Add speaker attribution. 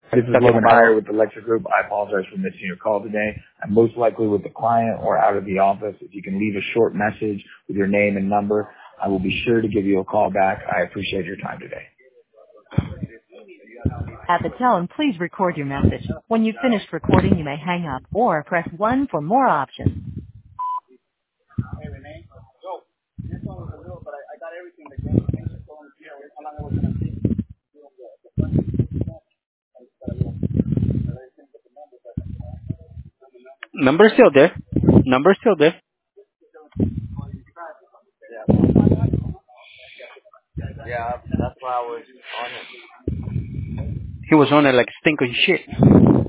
Speaker 1: This is Logan Heyer with Electric Group. I apologize for missing your call today. I'm most likely with the client or out of the office. If you can leave a short message with your name and number, I will be sure to give you a call back. I appreciate your time today.
Speaker 2: At the tone, please record your message. When you've finished recording, you may hang up or press 1 for more options.
Speaker 3: Hey, Renee. Yo, this one was a little, but I got everything. The game, things are going here. How long it was going to take?
Speaker 4: Number still there. Number still there.
Speaker 3: Yeah, that's why I was on it.
Speaker 4: He was on it like stinking shit.